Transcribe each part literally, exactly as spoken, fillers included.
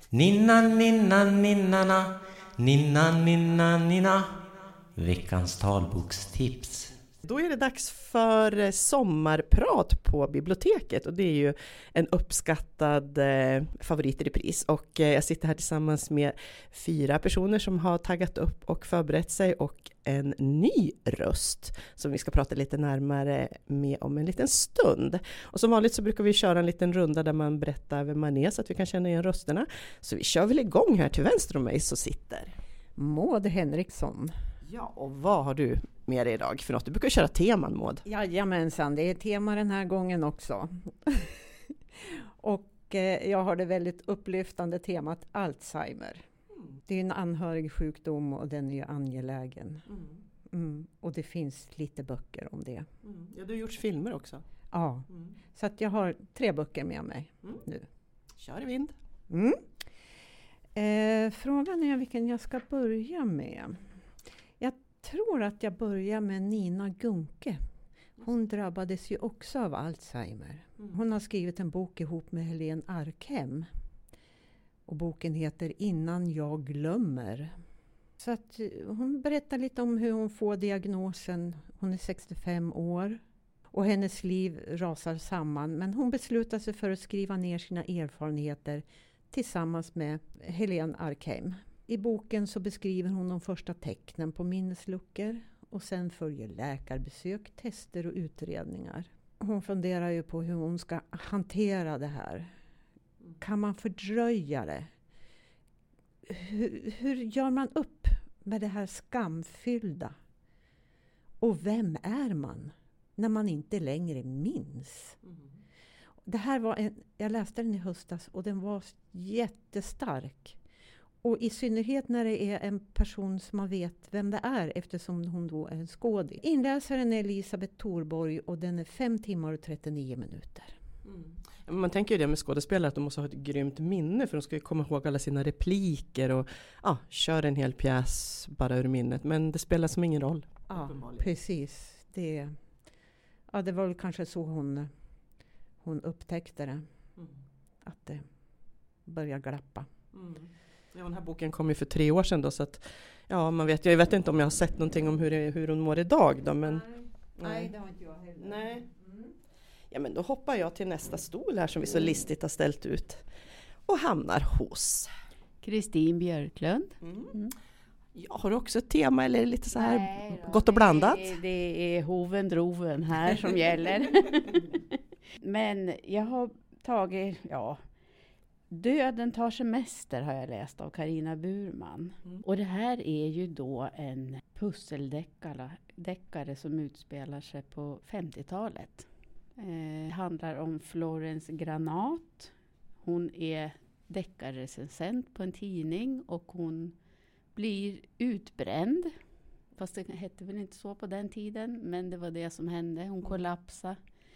Ninna, ninna, ninnana, ninna, ninna, ninna. Veckans talbokstips. Då är det dags för sommarprat på biblioteket och det är ju en uppskattad eh, favorit i repris. Och eh, jag sitter här tillsammans med fyra personer som har taggat upp och förberett sig och en ny röst som vi ska prata lite närmare med om en liten stund. Och som vanligt så brukar vi köra en liten runda där man berättar vem man är så att vi kan känna igen rösterna. Så vi kör väl igång här. Till vänster om mig så sitter Maud Henriksson. Ja, och vad har du med dig idag för något? Du brukar köra teman, Maud. Jajamensan, det är tema den här gången också. och eh, jag har det väldigt upplyftande temat Alzheimer. Mm. Det är en anhörig sjukdom och den är ju angelägen. Mm. Mm. Och det finns lite böcker om det. Mm. Ja, du har gjort filmer också. Ja, mm. Så att jag har tre böcker med mig mm. nu. Kör i vind. Mm. Eh, frågan är vilken jag ska börja med. Jag tror att jag börjar med Nina Gunke. Hon drabbades ju också av Alzheimer. Hon har skrivit en bok ihop med Helene Arkhem. Och boken heter Innan jag glömmer. Så att hon berättar lite om hur hon får diagnosen. Hon är sextiofem år. Och hennes liv rasar samman. Men hon beslutar sig för att skriva ner sina erfarenheter tillsammans med Helene Arkhem. I boken så beskriver hon de första tecknen på minnesluckor och sen följer läkarbesök, tester och utredningar. Hon funderar ju på hur hon ska hantera det här. Kan man fördröja det? Hur, hur gör man upp med det här skamfyllda? Och vem är man när man inte längre minns? Mm. Det här var en, jag läste den i höstas och den var jättestark. Och i synnerhet när det är en person som man vet vem det är eftersom hon då är en skådis. Inläsaren är Elisabeth Thorborg och den är fem timmar och trettionio minuter. Mm. Man tänker ju det med skådespelare att de måste ha ett grymt minne för de ska ju komma ihåg alla sina repliker och ja, köra en hel pjäs bara ur minnet. Men det spelar som ingen roll. Ja, precis. Det, ja, det var väl kanske så hon, hon upptäckte det. Mm. Att det börjar glappa. Mm. Ja, den här boken kom ju för tre år sedan då, så att ja, man vet, jag vet inte om jag har sett någonting om hur, det, hur hon mår idag då, men nej, nej, det har inte jag heller. Nej. Mm. Ja, men då hoppar jag till nästa stol här som vi så listigt har ställt ut och hamnar hos Kristin Björklund. Mm. Mm. Jag har också ett tema eller lite så här nej då, gott och blandat. Det är, det är hoven droven här som gäller. Men jag har tagit, ja, Döden tar semester har jag läst av Carina Burman. Mm. Och det här är ju då en pusseldeckare deckare som utspelar sig på femtiotalet. Eh, handlar om Florence Granat. Hon är deckarrecensent på en tidning och hon blir utbränd. Fast det hette väl inte så på den tiden, men det var det som hände. Hon kollapsade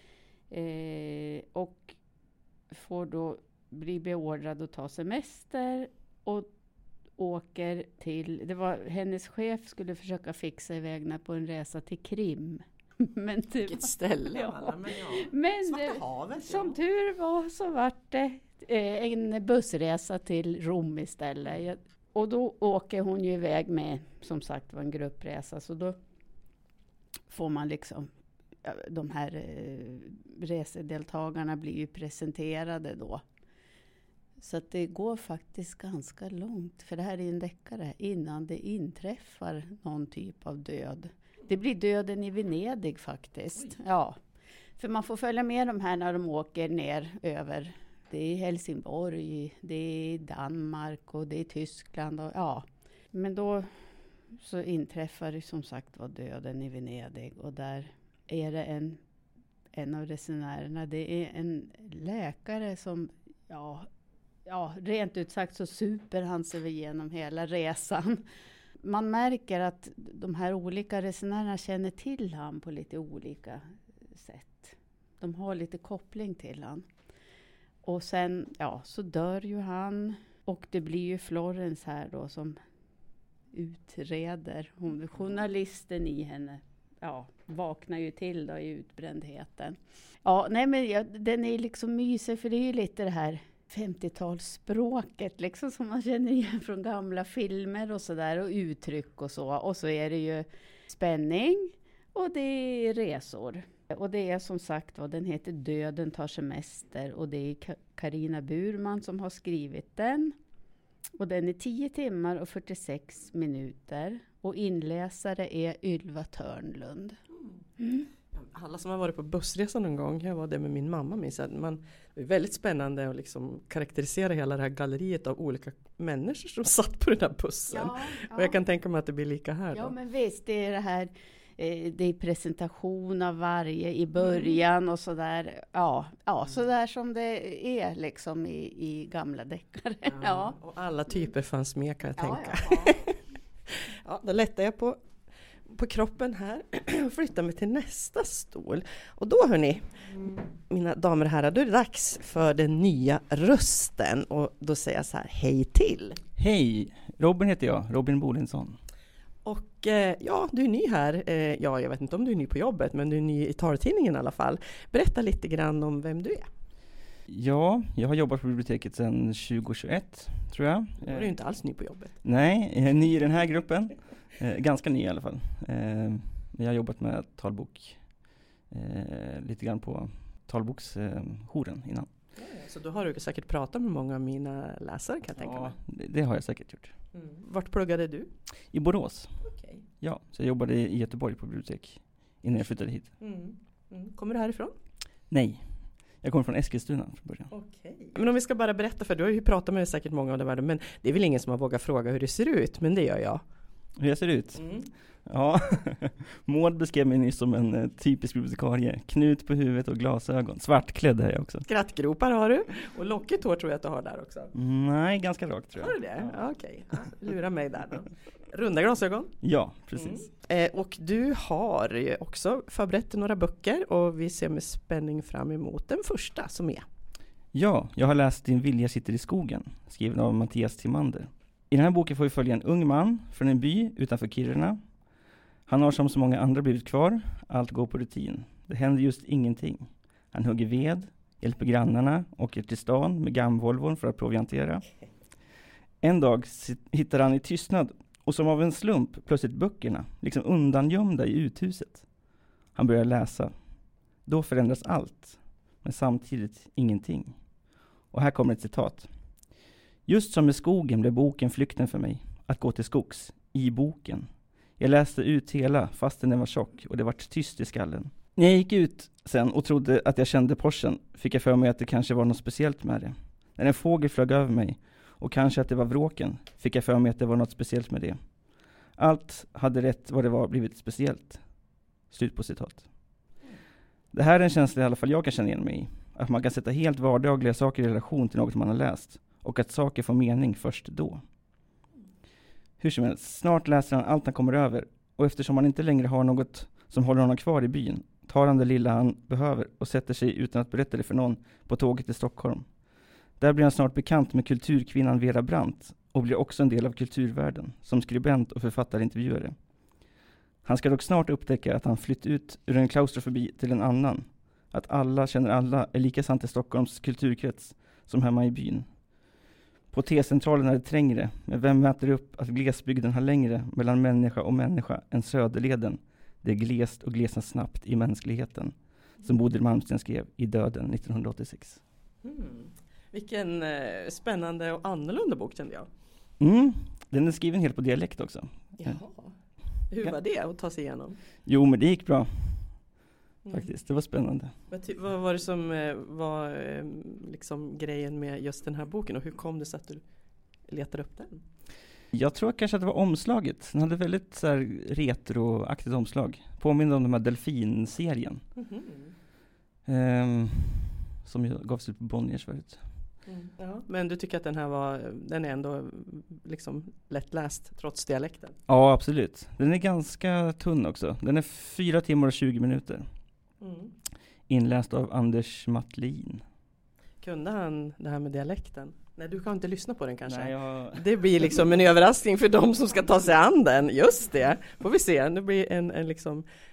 eh, och får då blir beordrad att ta semester och åker till, det var hennes chef skulle försöka fixa iväg på en resa till Krim. Men det Vilket var, ställe ja. alla, men ja. Men Svarta havet, som ja. tur var så var det eh, en bussresa till Rom istället. Jag, och då åker hon ju iväg med, som sagt var en gruppresa, så då får man liksom de här eh, resedeltagarna blir ju presenterade då. Så att det går faktiskt ganska långt, för det här är en deckare, innan det inträffar någon typ av död. Det blir döden i Venedig faktiskt. Ja, för man får följa med de här när de åker ner över. Det är Helsingborg, det är Danmark och det är Tyskland. Och, ja. Men då så inträffar det som sagt var döden i Venedig och där är det en, en av resenärerna. Det är en läkare som, ja... Ja, rent ut sagt så super han sig igenom hela resan. Man märker att de här olika resenärerna känner till han på lite olika sätt. De har lite koppling till han. Och sen, ja, så dör ju han. Och det blir ju Florence här då som utreder. Hon, journalisten i henne, ja, vaknar ju till då i utbrändheten. Ja, nej men ja, den är liksom mysig för det är ju lite det här femtiotalsspråket liksom som man känner igen från gamla filmer och sådär, och uttryck och så. Och så är det ju spänning och det är resor. Och det är som sagt vad den heter Döden tar semester, och det är Carina Burman som har skrivit den. Och den är tio timmar och fyrtiosex minuter, och inläsare är Ylva Törnlund. Mm. Alla som har varit på bussresa någon gång, jag var det med min mamma, minns jag. Man, det är väldigt spännande att liksom karaktärisera hela det här galleriet av olika människor som satt på den här bussen. Ja, ja. Och jag kan tänka mig att det blir lika här. Ja, då. men visst, det är det här, eh, det är presentation av varje i början mm. och sådär. Ja, ja, sådär som det är liksom i, i gamla deckare. Ja, ja. Och alla typer fanns med, kan jag ja, tänka. Ja, ja. Ja, då lättar jag på på kroppen här och flyttar mig till nästa stol. Och då hörni, mm. mina damer och herrar, då är det dags för den nya rösten. Och då säger jag så här, hej till. Hej, Robin heter jag, Robin Bolinsson. Och eh, ja, du är ny här. Eh, ja, jag vet inte om du är ny på jobbet, men du är ny i taltidningen i alla fall. Berätta lite grann om vem du är. Ja, jag har jobbat på biblioteket sedan tjugohundratjugoett, tror jag. Du är ju inte alls ny på jobbet. Nej, jag är ny i den här gruppen. Eh, ganska ny i alla fall. Eh, jag har jobbat med talbok eh, lite grann på talboksjouren eh, innan. Ja, så då har du säkert pratat med många av mina läsare, kan jag tänka ja, mig. Det, det har jag säkert gjort. Mm. Vart pluggade du? I Borås. Okay. Ja, så jag jobbade i Göteborg på bibliotek innan jag flyttade hit. Mm. Mm. Kommer du härifrån? Nej, jag kommer från Eskilstuna från början. Okay. Men om vi ska bara berätta, för du har ju pratat med säkert många av det världen, men det är väl ingen som har vågat fråga hur det ser ut, men det gör jag. Hur jag ser ut? Mm. Ja, Maud beskrev mig nyss som en uh, typisk bibliotekarie. Knut på huvudet och glasögon. Svartklädd är jag också. Skrattgropar har du. Och lockigt hår tror jag att du har där också. Mm, nej, ganska rakt tror jag. Har du det? Ja. Okej, okay. Ja, lura mig där då. Runda glasögon. Ja, precis. Mm. Eh, och du har ju också förberett några böcker, och vi ser med spänning fram emot den första som är. Ja, jag har läst Din vilja sitter i skogen, skriven av Mattias Timander. I den här boken får vi följa en ung man från en by utanför Kiruna. Han har som så många andra blivit kvar. Allt går på rutin. Det händer just ingenting. Han hugger ved, hjälper grannarna, åker till stan med gamvolvon för att proviantera. En dag sit- hittar han i tystnad, och som av en slump plötsligt böckerna, liksom undangömda i uthuset. Han börjar läsa. Då förändras allt, men samtidigt ingenting. Och här kommer ett citat. Just som med skogen blev boken flykten för mig. Att gå till skogs, i boken. Jag läste ut hela fastän den var tjock, och det var tyst i skallen. När jag gick ut sen och trodde att jag kände porsen, fick jag för mig att det kanske var något speciellt med det. När en fågel flög över mig, och kanske att det var vråken, fick jag för mig att det var något speciellt med det. Allt hade rätt vad det var blivit speciellt. Slut på citat. Det här är en känsla i alla fall jag kan känna igen mig i. Att man kan sätta helt vardagliga saker i relation till något man har läst. Och att saker får mening först då. Hur som helst, snart läser han allt han kommer över. Och eftersom han inte längre har något som håller honom kvar i byn, tar han det lilla han behöver och sätter sig utan att berätta det för någon på tåget till Stockholm. Där blir han snart bekant med kulturkvinnan Vera Brandt och blir också en del av kulturvärlden som skribent och författarintervjuare. Han ska dock snart upptäcka att han flytt ut ur en klaustrofobi till en annan. Att alla känner alla är lika sant i Stockholms kulturkrets som hemma i byn. På T-centralen är det trängre, men vem mäter upp att glesbygden har längre mellan människa och människa än Söderleden? Det är glest och glesar snabbt i mänskligheten, som Bodil Malmsten skrev i Döden nittonhundraåttiosex. Mm. Vilken eh, spännande och annorlunda bok, kände jag. Mm, den är skriven helt på dialekt också. Jaha. Hur var det att ta sig igenom? Jo, men det gick bra. Mm. Faktiskt, det var spännande. Vad, ty- vad var det som eh, var eh, liksom grejen med just den här boken, och hur kom det sig att du letade upp den? Jag tror kanske att det var omslaget. Den hade väldigt så här retroaktigt omslag. Påminner om de här Delfin-serien. Mm-hmm. Ehm, som ju gavs ut på Bonniers förut. Mm. Ja, men du tycker att den här var, den är ändå liksom lättläst trots dialekten? Ja, absolut. Den är ganska tunn också. Den är fyra timmar och tjugo minuter. Mm. Inläst av Anders Mattlin. Kunde han det här med dialekten? Nej, du kan inte lyssna på den kanske. Nej, jag... Det blir liksom en överraskning för de som ska ta sig an den. Just det, får vi se. Det blir en, en liksom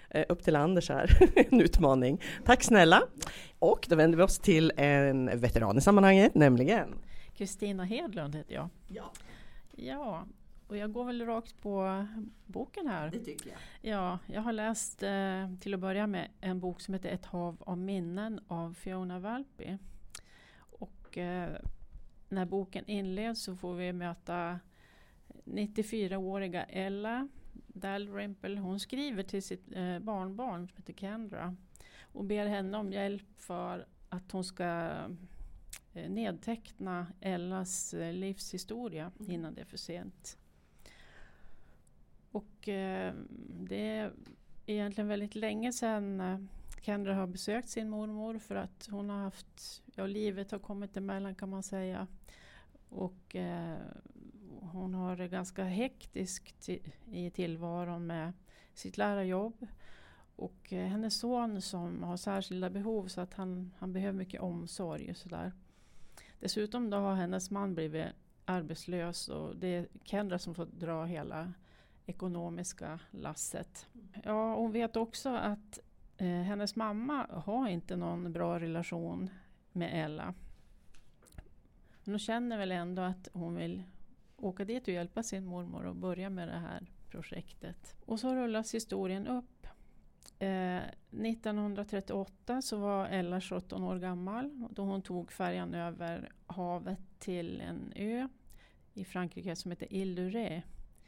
eh, upp till Anders här. En utmaning. Tack snälla. Och då vänder vi oss till en veteran i sammanhanget, nämligen Kristina Hedlund heter jag. Ja. Ja, och jag går väl rakt på boken här. Det tycker jag. Ja, jag har läst eh, till att börja med en bok som heter Ett hav av minnen av Fiona Valpy. Och eh, när boken inleds så får vi möta nittiofyraåriga Ella Dalrymple. Hon skriver till sitt eh, barnbarn som heter Kendra och ber henne om hjälp för att hon ska eh, nedteckna Ellas eh, livshistoria Mm. innan det är för sent. Och eh, det är egentligen väldigt länge sedan eh, Kendra har besökt sin mormor för att hon har haft, ja livet har kommit emellan kan man säga. Och eh, hon har det ganska hektiskt i, i tillvaron med sitt lärarjobb. Och eh, hennes son som har särskilda behov så att han, han behöver mycket omsorg och sådär. Dessutom då har hennes man blivit arbetslös och det är Kendra som får dra hela ekonomiska lasset. Ja, hon vet också att eh, hennes mamma har inte någon bra relation med Ella. Men hon känner väl ändå att hon vill åka dit och hjälpa sin mormor och börja med det här projektet. Och så rullas historien upp. Eh, nittonhundratrettioåtta så var Ella sjutton år gammal då hon tog färjan över havet till en ö i Frankrike som heter Ile du Ré.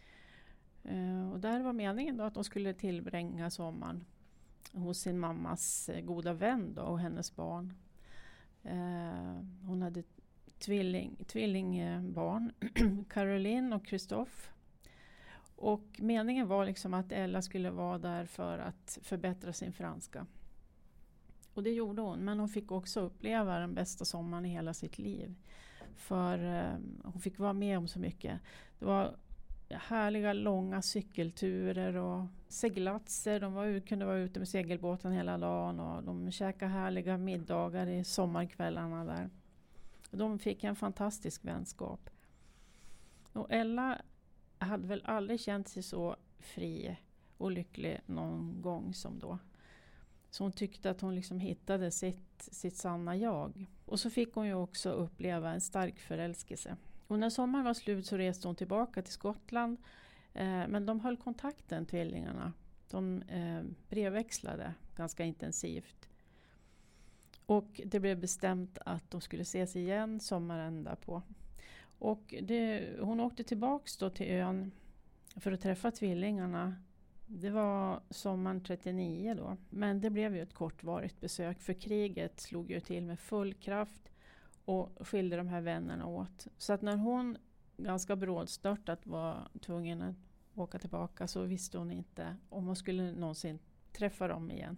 Eh, och där var meningen då att de skulle tillbringa sommaren hos sin mammas eh, goda vän då, och hennes barn. Eh, hon hade tvilling, tvillingbarn, Caroline och Christophe. Och meningen var liksom att Ella skulle vara där för att förbättra sin franska. Och det gjorde hon, men hon fick också uppleva den bästa sommaren i hela sitt liv. För eh, hon fick vara med om så mycket. Det var härliga långa cykelturer och seglatser. De var, kunde vara ute med segelbåten hela dagen och de käkade härliga middagar i sommarkvällarna där. Och de fick en fantastisk vänskap. Och Ella hade väl aldrig känt sig så fri och lycklig någon gång som då. Så hon tyckte att hon liksom hittade sitt, sitt sanna jag. Och så fick hon ju också uppleva en stark förälskelse. Och när sommaren var slut så reste hon tillbaka till Skottland. Eh, men de höll kontakten, tvillingarna. De eh, brevväxlade ganska intensivt. Och det blev bestämt att de skulle ses igen sommaren därpå. Och det, hon åkte tillbaks då till ön för att träffa tvillingarna. Det var sommaren trettionio då. Men det blev ju ett kortvarigt besök för kriget slog ju till med full kraft och skilde de här vännerna åt. Så att när hon ganska brådstörtat var tvungen att åka tillbaka så visste hon inte om hon skulle någonsin träffa dem igen.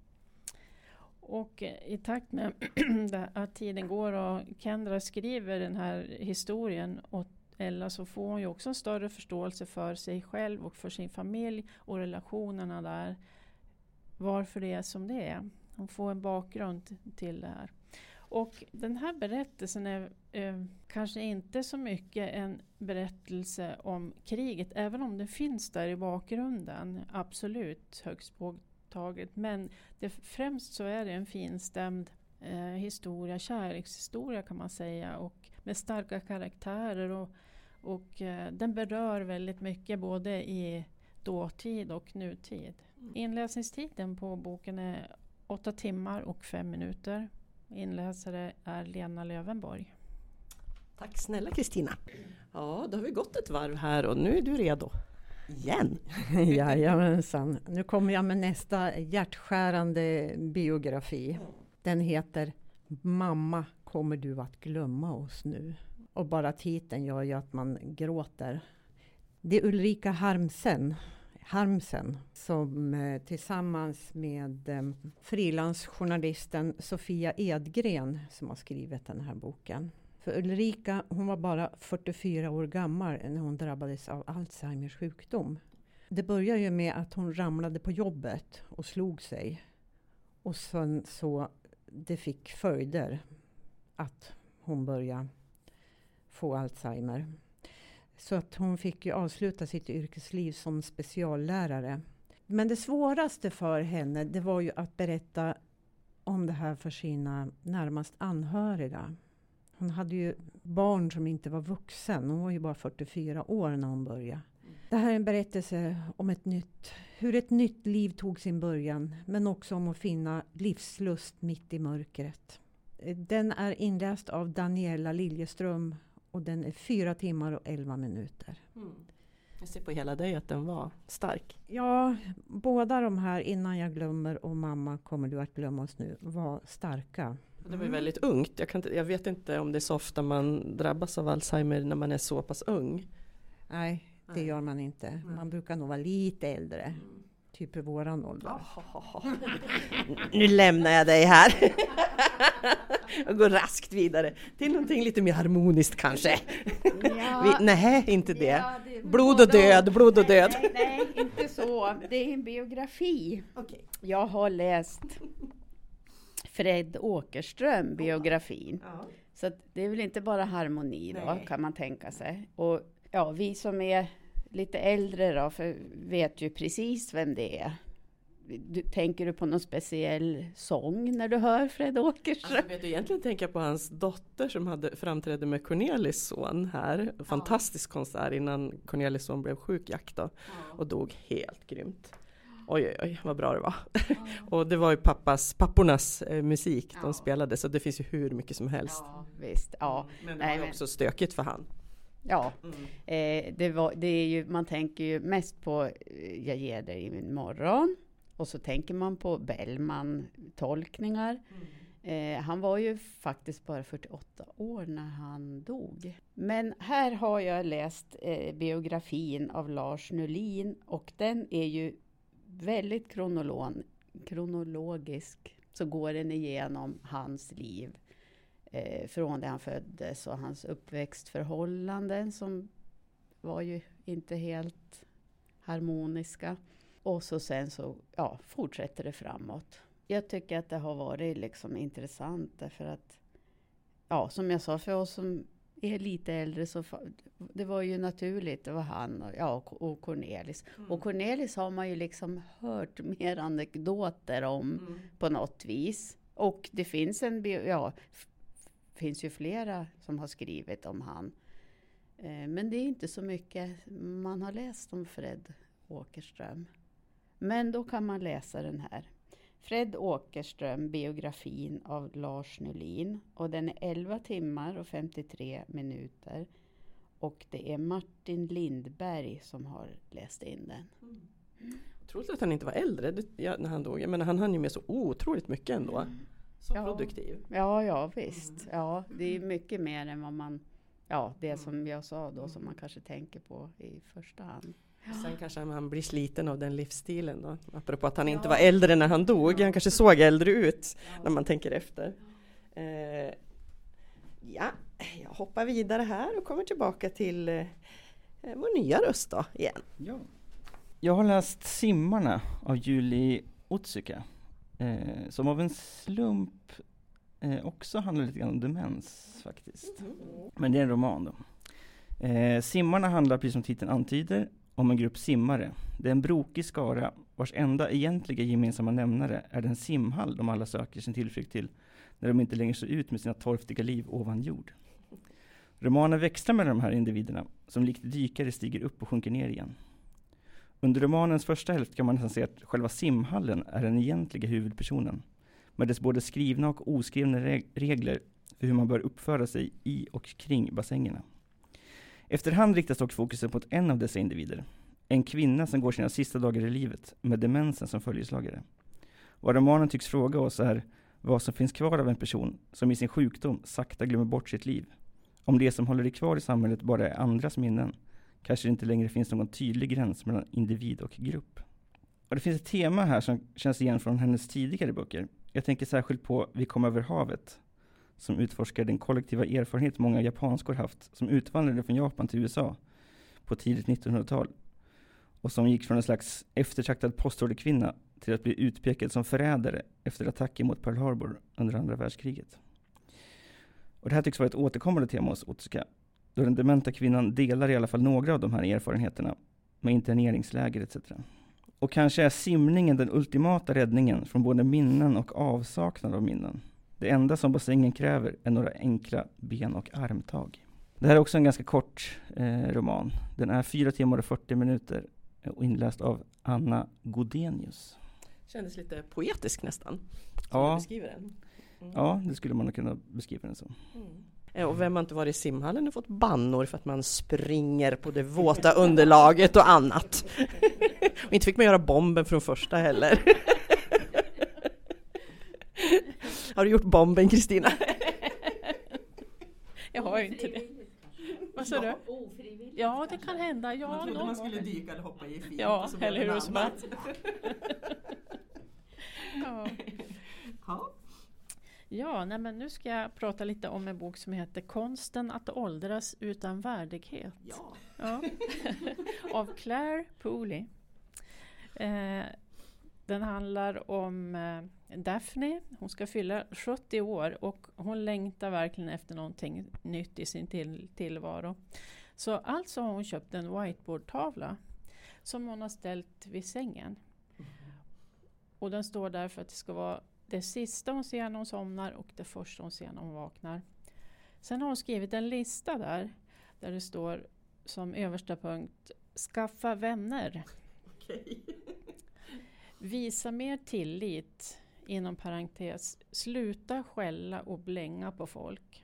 Och i takt med att tiden går och Kendra skriver den här historien åt Ella så får hon ju också en större förståelse för sig själv och för sin familj och relationerna där. Varför det är som det är. Hon får en bakgrund till det här. Och den här berättelsen är eh, kanske inte så mycket en berättelse om kriget, även om det finns där i bakgrunden. Absolut högst påtagligt. Men det, främst så är det en finstämd eh, historia, kärlekshistoria kan man säga. Och med starka karaktärer och, och eh, den berör väldigt mycket både i dåtid och nutid. Inläsningstiden på boken är åtta timmar och fem minuter. Inläsare är Lena Lövenborg. Tack snälla Kristina. Ja, då har vi gått ett varv här och nu är du redo. Igen. Jajamensan. Nu kommer jag med nästa hjärtskärande biografi. Den heter Mamma, kommer du att glömma oss nu? Och bara titeln gör ju att man gråter. Det är Ulrika Harmsen, Harmsen som eh, tillsammans med eh, frilansjournalisten Sofia Edgren som har skrivit den här boken. För Ulrika, hon var bara fyrtiofyra år gammal när hon drabbades av Alzheimers sjukdom. Det började ju med att hon ramlade på jobbet och slog sig. Och sen så det fick följder att hon började få Alzheimer. Så att hon fick ju avsluta sitt yrkesliv som speciallärare. Men det svåraste för henne, det var ju att berätta om det här för sina närmast anhöriga. Hon hade ju barn som inte var vuxen. Hon var ju bara fyrtiofyra år när hon började. Det här är en berättelse om ett nytt, hur ett nytt liv tog sin början. Men också om att finna livslust mitt i mörkret. Den är inläst av Daniela Liljeström och den är fyra timmar och elva minuter. Mm. Jag ser på hela dig att den var stark. Ja, båda de här, Innan jag glömmer och Mamma kommer du att glömma oss nu, var starka. Det var ju väldigt ungt. Jag, kan inte, jag vet inte om det är så ofta man drabbas av Alzheimer när man är så pass ung. Nej, det Nej. gör man inte. Mm. Man brukar nog vara lite äldre. Mm. Typ i våran ålder. Nu lämnar jag dig här. Och går raskt vidare till någonting lite mer harmoniskt kanske. Ja. Vi, nej, inte det. Ja, det blod och död, blod och död. Nej, nej, nej, inte så. Det är en biografi. Okay. Jag har läst Fred Åkerström, biografin. Ja. Så att det är väl inte bara harmoni då, nej. Kan man tänka sig. Och ja, vi som är lite äldre då, för vet ju precis vem det är. Du, tänker du på någon speciell sång när du hör Fred Åkerström? Alltså, vet du, egentligen tänker jag på hans dotter som hade framträdde med Cornelis son här. Ja. Fantastisk konsert innan Cornelis son blev sjuk Jack då, ja. Och dog helt grymt. Oj, oj, oj, vad bra det var. Ja. Och det var ju pappas, pappornas eh, musik ja. De spelade, så det finns ju hur mycket som helst. Ja, visst. Ja. Men det Nej, var ju också stökigt för han. Ja, mm. eh, det, var, det är ju, man tänker ju mest på eh, Jag ger dig i min morgon. Och så tänker man på Bellman-tolkningar. Mm. Eh, han var ju faktiskt bara fyrtioåtta år när han dog. Men här har jag läst eh, biografin av Lars Nulin. Och den är ju väldigt kronolon, kronologisk. Så går den igenom hans liv. Eh, från det han föddes och hans uppväxtförhållanden som var ju inte helt harmoniska. Och så sen så ja, fortsätter det framåt. Jag tycker att det har varit liksom intressant därför att, ja, som jag sa, för oss som är lite äldre så det var ju naturligt, det var han och, ja, och Cornelis. Mm. Och Cornelis har man ju liksom hört mer anekdoter om mm. på något vis. Och det finns en, ja, f- finns ju flera som har skrivit om han. Eh, men det är inte så mycket man har läst om Fred Åkerström. Men då kan man läsa den här. Fred Åkerström, biografin av Lars Nulin. Och den är elva timmar och femtiotre minuter. Och det är Martin Lindberg som har läst in den. Mm. Troligt att han inte var äldre det, ja, när han dog. Men han hann ju med så otroligt mycket ändå. Mm. Så ja. Produktiv. Ja, ja visst. Mm. Ja, det är mycket mer än vad man... Ja, det som jag sa då som man kanske tänker på i första hand. Ja. Sen kanske han blir sliten av den livsstilen då. Apropå att han ja. inte var äldre när han dog. Ja. Han kanske såg äldre ut ja. när man tänker efter. Ja. Eh, ja, jag hoppar vidare här och kommer tillbaka till eh, vår nya röst då igen. Ja. Jag har läst Simmarna av Julie Otsuka. Eh, som av en slump eh, också handlar lite grann om demens faktiskt. Mm. Men det är en roman då. Eh, Simmarna handlar, precis som titeln antyder, om en grupp simmare. Det är en brokig skara vars enda egentliga gemensamma nämnare är den simhall de alla söker sin tillflykt till när de inte längre står ut med sina torftiga liv ovan jord. Romanen växlar mellan de här individerna som likt dykare stiger upp och sjunker ner igen. Under romanens första hälft kan man nästan se att själva simhallen är den egentliga huvudpersonen med dess både skrivna och oskrivna reg- regler för hur man bör uppföra sig i och kring bassängerna. Efterhand riktas dock fokusen på en av dessa individer. En kvinna som går sina sista dagar i livet med demensen som följeslagare. Vad romanen tycks fråga oss är vad som finns kvar av en person som i sin sjukdom sakta glömmer bort sitt liv. Om det som håller dig kvar i samhället bara är andras minnen, kanske det inte längre finns någon tydlig gräns mellan individ och grupp. Och det finns ett tema här som känns igen från hennes tidigare böcker. Jag tänker särskilt på Vi kom över havet, som utforskar den kollektiva erfarenhet många japanskor haft som utvandrade från Japan till U S A på tidigt nittonhundratal och som gick från en slags eftertraktad postorderkvinna till att bli utpekad som förrädare efter attacken mot Pearl Harbor under andra världskriget. Och det här tycks vara ett återkommande tema hos Otsuka, då den dementa kvinnan delar i alla fall några av de här erfarenheterna med interneringsläger et cetera. Och kanske är simningen den ultimata räddningen från både minnen och avsaknad av minnen. Det enda som bassängen kräver är några enkla ben- och armtag. Det här är också en ganska kort eh, roman. Den är fyra timmar och fyrtio minuter och inläst av Anna Godenius. Kändes lite poetisk nästan. Ja. Beskriver den. Mm. Ja, det skulle man kunna beskriva den som. Mm. Och vem har inte varit i simhallen och fått bannor för att man springer på det våta underlaget och annat. Och inte fick man göra bomben från första heller. Har du gjort bomben, Kristina? Jag har ju inte det. Vad sa du? Ja, det kan hända. Ja, man trodde någon man skulle gång. dyka eller hoppa i fint. Ja, och så var eller det hur något som är. annat. Ja. Ja. Ja, nej, men nu ska jag prata lite om en bok som heter Konsten att åldras utan värdighet. Ja. Ja. Av Claire Pooley. Eh, den handlar om eh, Daphne. Hon ska fylla sjuttio år och hon längtar verkligen efter någonting nytt i sin till- tillvaro. Så alltså har hon köpt en whiteboardtavla som hon har ställt vid sängen. Och den står där för att det ska vara det sista hon ser när hon somnar och det första hon ser när hon vaknar. Sen har hon skrivit en lista där, där det står som översta punkt: skaffa vänner. Okej. Visa mer tillit, inom parentes, sluta skälla och blänga på folk.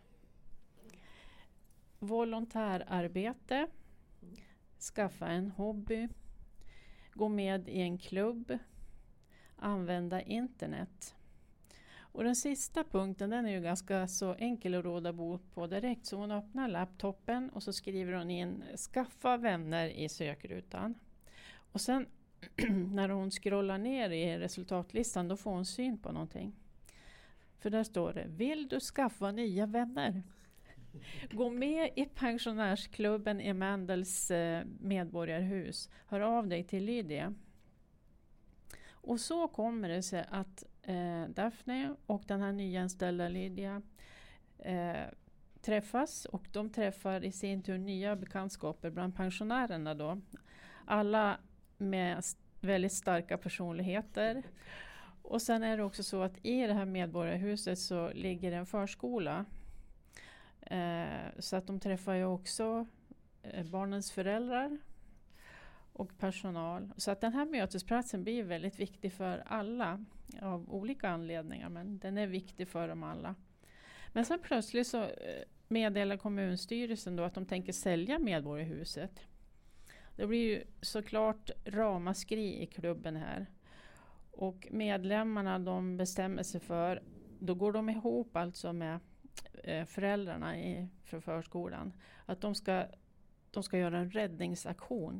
Volontärarbete, skaffa en hobby, gå med i en klubb, använda internet. Och den sista punkten, den är ju ganska så enkel att råda bot på direkt. Så hon öppnar laptopen och så skriver hon in skaffa vänner i sökrutan. Och sen när hon scrollar ner i resultatlistan, då får hon syn på någonting. För där står det: vill du skaffa nya vänner? Gå med i pensionärsklubben i Mandels eh, medborgarhus. Hör av dig till Lydia. Och så kommer det sig att eh, Daphne och den här nyanställda Lydia eh, träffas. Och de träffar i sin tur nya bekantskaper bland pensionärerna då. Alla med st- väldigt starka personligheter. Och sen är det också så att i det här medborgarhuset så ligger en förskola. Eh, så att de träffar ju också eh, barnens föräldrar och personal. Så att den här mötesplatsen blir väldigt viktig för alla av olika anledningar, men den är viktig för dem alla. Men sen plötsligt så eh, meddelar kommunstyrelsen då att de tänker sälja medborgarhuset. Det blir ju såklart ramaskri i klubben här. Och medlemmarna, de bestämmer sig för, då går de ihop alltså med eh, föräldrarna i, för förskolan, att de ska, de ska göra en räddningsaktion.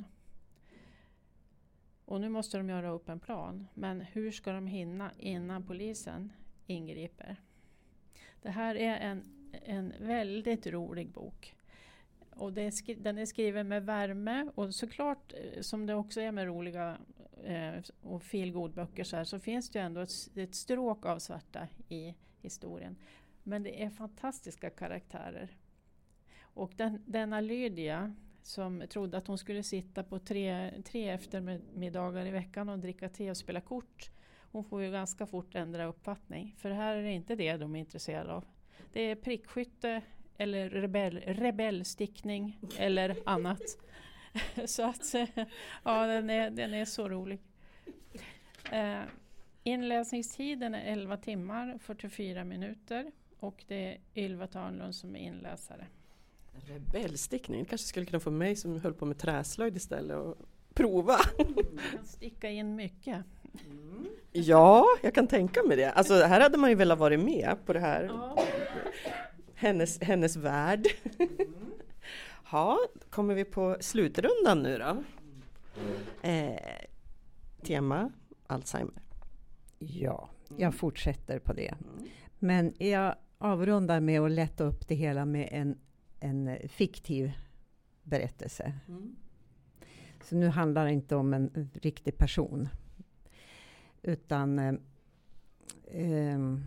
Och nu måste de göra upp en plan. Men hur ska de hinna innan polisen ingriper? Det här är en, en väldigt rolig bok. Och det är skri- den är skriven med värme. Och såklart, som det också är med roliga eh, och feelgood-böcker så här, så finns det ju ändå ett, ett stråk av svarta i historien. Men det är fantastiska karaktärer. Och den, denna Lydia, som trodde att hon skulle sitta på tre, tre eftermiddagar i veckan och dricka te och spela kort. Hon får ju ganska fort ändra uppfattning. För här är det inte det de är intresserade av. Det är prickskytte eller rebell, rebellstickning eller annat. Så att ja, den är, den är så rolig. Eh, inläsningstiden är elva timmar, fyrtiofyra minuter. Och det är Ylva Törnlund som är inläsare. Rebellstickning, kanske skulle kunna få mig som höll på med träslöjd istället och prova. Man kan sticka in mycket. Mm. Ja, jag kan tänka mig det. Alltså här hade man ju velat vara med på det här. Ja. Hennes, hennes värld. Mm. Ja, kommer vi på slutrundan nu då. Eh, tema Alzheimer. Ja, jag fortsätter på det. Men jag avrundar med att lätta upp det hela med en, en fiktiv berättelse. Mm. Så nu handlar det inte om en riktig person. Utan eh, eh,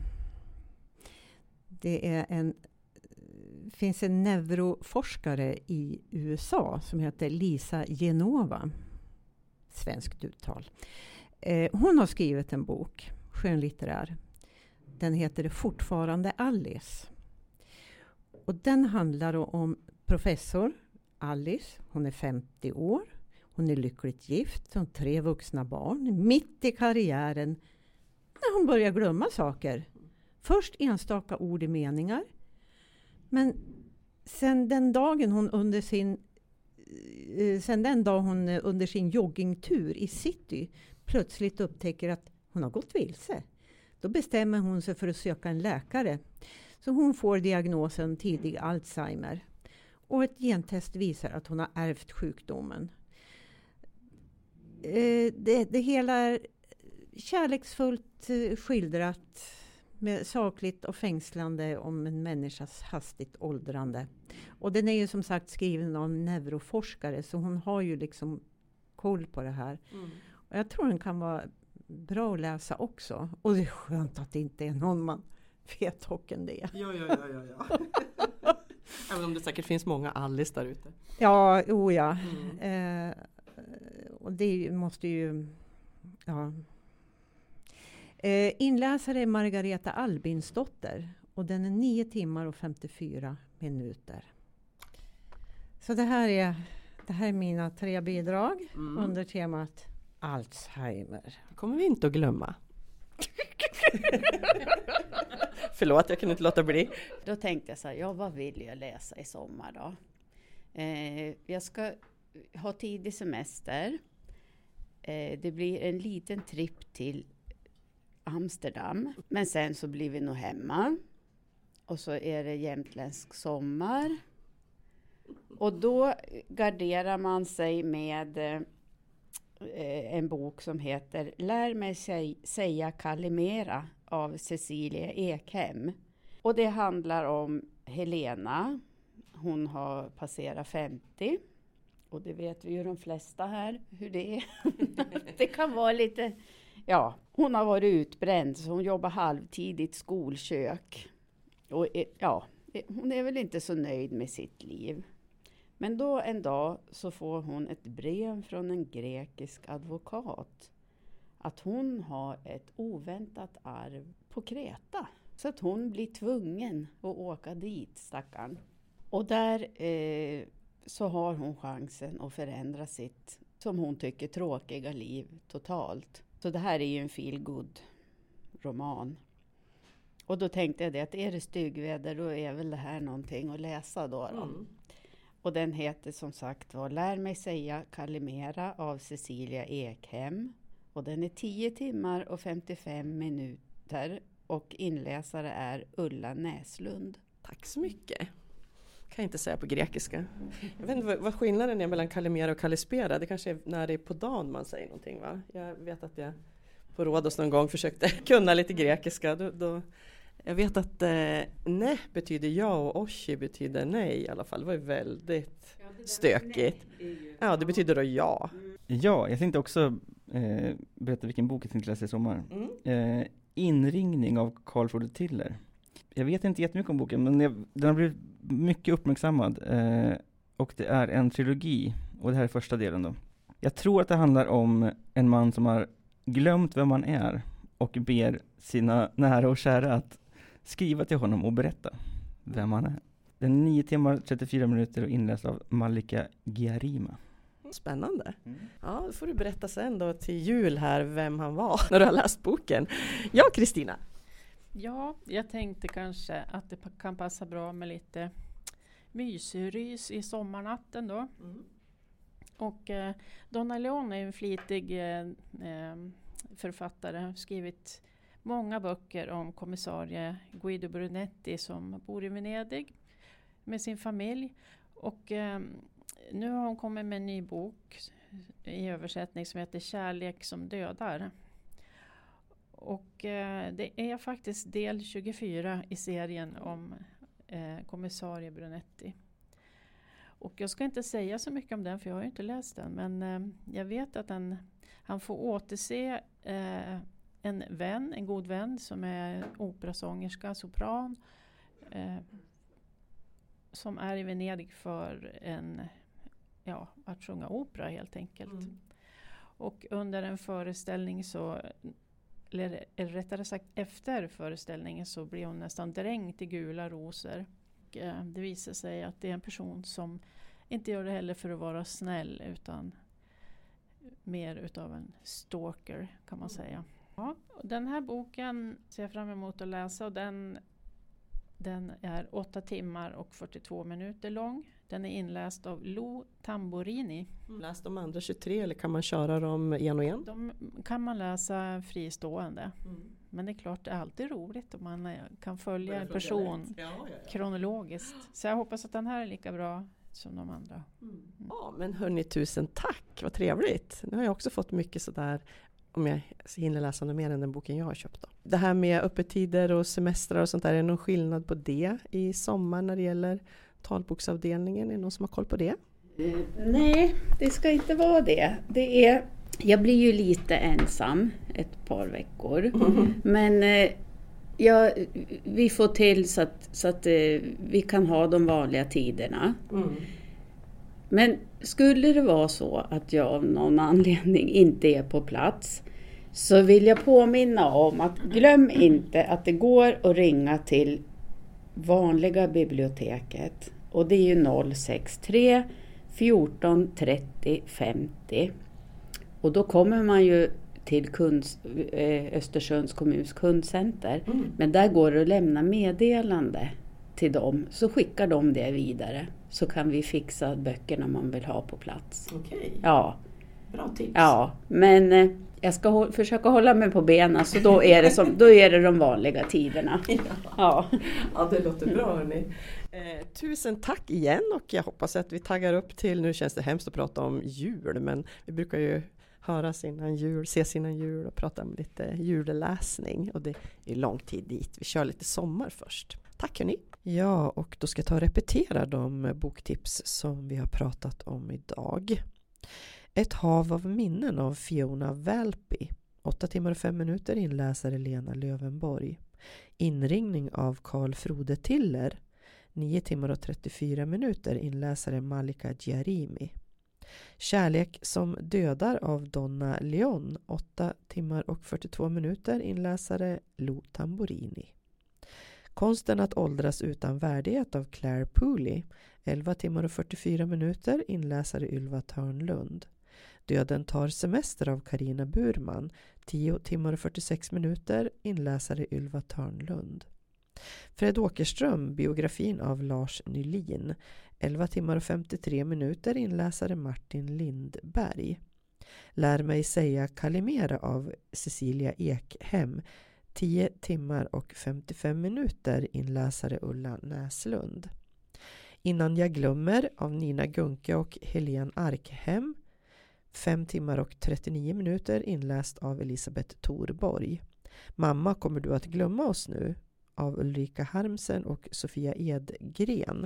det är en finns en neuroforskare i U S A som heter Lisa Genova. svenskt uttal. Eh, hon har skrivit en bok, skönlitterär. Den heter Fortfarande Alice. Och den handlar om professor Alice. Hon är femtio år. Hon är lyckligt gift. Hon har tre vuxna barn. Mitt i karriären när hon börjar glömma saker. Först enstaka ord i meningar. Men sen den dagen hon under sin eh, sen den dag hon under sin joggingtur i city plötsligt upptäcker att hon har gått vilse. Då bestämmer hon sig för att söka en läkare. Så hon får diagnosen tidig Alzheimer. Och ett gentest visar att hon har ärvt sjukdomen. Eh, det, det hela är kärleksfullt eh, skildrat med sakligt och fängslande om en människas hastigt åldrande. Och den är ju som sagt skriven av en neuroforskare, så hon har ju liksom koll på det här. Mm. Och jag tror den kan vara bra att läsa också. Och det är skönt att det inte är någon man vet hocken det är. Ja, ja, ja, ja, ja. Även om det säkert finns många Alice där ute. Ja, oh ja. Mm. Eh, och det måste ju... Ja. Eh, inläsare är Margareta Albinsdotter. Och den är nio timmar och femtiofyra minuter. Så det här är, det här är mina tre bidrag mm. under temat Alzheimer. Det kommer vi inte att glömma. Förlåt, jag kunde inte låta bli. Då tänkte jag så här, ja, vad vill jag läsa i sommar då? Eh, jag ska ha tidig semester. Eh, det blir en liten tripp till Amsterdam. Men sen så blir vi nog hemma. Och så är det jämtländsk sommar. Och då garderar man sig med eh, en bok som heter Lär mig säg, säga Kalimera av Cecilia Ekhem. Och det handlar om Helena. Hon har passerat femtio. Och det vet vi ju de flesta här hur det är. Det kan vara lite... Ja, hon har varit utbränd så hon jobbar halvtid i ett skolkök. Och ja, hon är väl inte så nöjd med sitt liv. Men då en dag så får hon ett brev från en grekisk advokat. Att hon har ett oväntat arv på Kreta. Så att hon blir tvungen att åka dit, stackarn. Och där eh, så har hon chansen att förändra sitt, som hon tycker, tråkiga liv totalt. Så det här är ju en feel-good-roman. Och då tänkte jag det att är det styggväder då är väl det här någonting att läsa då. då. Mm. Och den heter som sagt var Lär mig säga Kalimera av Cecilia Ekhem. Och den är tio timmar och femtiofem minuter och inläsare är Ulla Näslund. Tack så mycket. Kan jag inte säga på grekiska. Jag vet inte vad, vad skillnaden är mellan Kalimera och Kalispera. Det kanske är när det är på dagen man säger någonting, va? Jag vet att jag på Rhodos någon gång försökte kunna lite grekiska. Då, då, jag vet att eh, nej betyder ja och oshi betyder nej i alla fall. Det var ju väldigt ja, stökigt. Ju... Ja, det betyder då ja. Ja, jag tänkte också eh, berätta vilken bok jag tänkte läsa i sommar. Mm. Eh, Inringning av Carl Frode Tiller. Jag vet inte jättemycket om boken, men jag, den har blivit mycket uppmärksammad. Eh, och det är en trilogi. Och det här är första delen då. Jag tror att det handlar om en man som har glömt vem man är. Och ber sina nära och kära att skriva till honom och berätta vem han är. Den är nio timmar, trettiofyra minuter och inläst av Malika Giarima. Spännande. Mm. Ja, då får du berätta sen då till jul här vem han var när du har läst boken. Ja, Kristina. Ja, jag tänkte kanske att det kan passa bra med lite mysrys i sommarnatten då. Mm. Och eh, Donna Leon är en flitig eh, författare. Har skrivit många böcker om kommissarie Guido Brunetti som bor i Venedig med sin familj. Och eh, nu har hon kommit med en ny bok i översättning som heter Kärlek som dödar. Och eh, det är faktiskt del tjugofyra i serien om eh, kommissarie Brunetti. Och jag ska inte säga så mycket om den för jag har ju inte läst den. Men eh, jag vet att den, han får återse eh, en vän, en god vän som är operasångerska, sopran. Eh, som är i Venedig för en, ja, att sjunga opera helt enkelt. Mm. Och under en föreställning så, eller rättare sagt efter föreställningen, så blir hon nästan dränkt i gula rosor. Och eh, det visar sig att det är en person som inte gör det heller för att vara snäll, utan mer utav en stalker kan man säga. Ja, och den här boken ser jag fram emot att läsa, och den, den är åtta timmar och fyrtiotvå minuter lång. Den är inläst av Lou Tamburini. Läs de andra tjugotre eller kan man köra dem en och en? De kan man läsa fristående. Mm. Men det är klart, det är alltid roligt om man kan följa en person ja, ja, ja. kronologiskt. Så jag hoppas att den här är lika bra som de andra. Mm. Ja, men hörni, tusen tack. Vad trevligt. Nu har jag också fått mycket sådär, om jag hinner läsa något mer än den boken jag har köpt då. Det här med öppettider och semestrar och sånt där, är det någon skillnad på det i sommar när det gäller talboksavdelningen? Är det någon som har koll på det? Eh, nej, det ska inte vara det. Det är, jag blir ju lite ensam ett par veckor. Mm. Men eh, ja, vi får till så att, så att eh, vi kan ha de vanliga tiderna. Mm. Men skulle det vara så att jag av någon anledning inte är på plats, så vill jag påminna om att glöm inte att det går att ringa till vanliga biblioteket. Och det är ju noll sex tre fjorton trettio femtio. Och då kommer man ju till kunds, eh, Östersunds kommuns kundcenter. Mm. Men där går det att lämna meddelande till dem. Så skickar de det vidare. Så kan vi fixa böckerna man vill ha på plats. Okej. Ja. Bra tips. Ja, men eh, jag ska hå- försöka hålla mig på benen, så då är det, som, då är det de vanliga tiderna. Ja, ja. ja det låter bra hörni. Eh, tusen tack igen, och jag hoppas att vi taggar upp till, nu känns det hemskt att prata om jul, men vi brukar ju höras innan jul, ses innan jul och prata om lite julläsning, och det är lång tid dit. Vi kör lite sommar först. Tack hörni. Ja, och då ska jag ta och repetera de boktips som vi har pratat om idag. Ett hav av minnen av Fiona Valpy. åtta timmar och fem minuter, inläsare Lena Lövenborg. Inringning av Carl Frode Tiller. nio timmar och trettiofyra minuter, inläsare Malika Giarimi. Kärlek som dödar av Donna Leon. åtta timmar och fyrtiotvå minuter, inläsare Lou Tamburini. Konsten att åldras utan värdighet av Claire Pooley. elva timmar och fyrtiofyra minuter, inläsare Ylva Törnlund. Döden tar semester av Karina Burman. tio timmar och fyrtiosex minuter, inläsare Ylva Törnlund. Fred Åkerström, biografin av Lars Nylin. elva timmar och femtiotre minuter, inläsare Martin Lindberg. Lär mig säga Kalimera av Cecilia Ekhem. tio timmar och femtiofem minuter, inläsare Ulla Näslund. Innan jag glömmer av Nina Gunke och Helene Arkhem. fem timmar och trettionio minuter, inläst av Elisabeth Thorborg. Mamma, kommer du att glömma oss nu? Av Ulrika Harmsen och Sofia Edgren.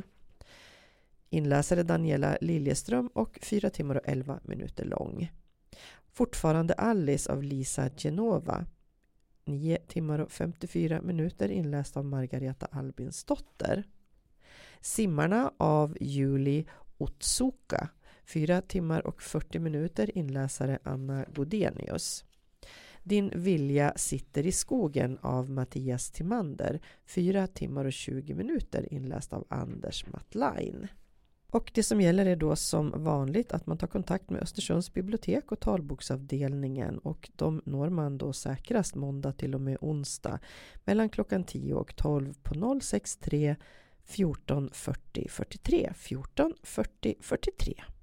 Inläsare Daniela Liljeström och fyra timmar och elva minuter lång. Fortfarande Alice av Lisa Genova. nio timmar och femtiofyra minuter, inläst av Margareta Albinsdotter. Simmarna av Julie Otsuka. fyra timmar och fyrtio minuter, inläsare Anna Godenius. Din vilja sitter i skogen av Mattias Timander. fyra timmar och tjugo minuter, inläst av Anders Matlain. Och det som gäller är då som vanligt att man tar kontakt med Östersunds bibliotek och talboksavdelningen, och de når man då säkrast måndag till och med onsdag mellan klockan tio och tolv på noll sex tre fjorton fyrtio fyrtiotre fjorton fyrtio fyrtiotre.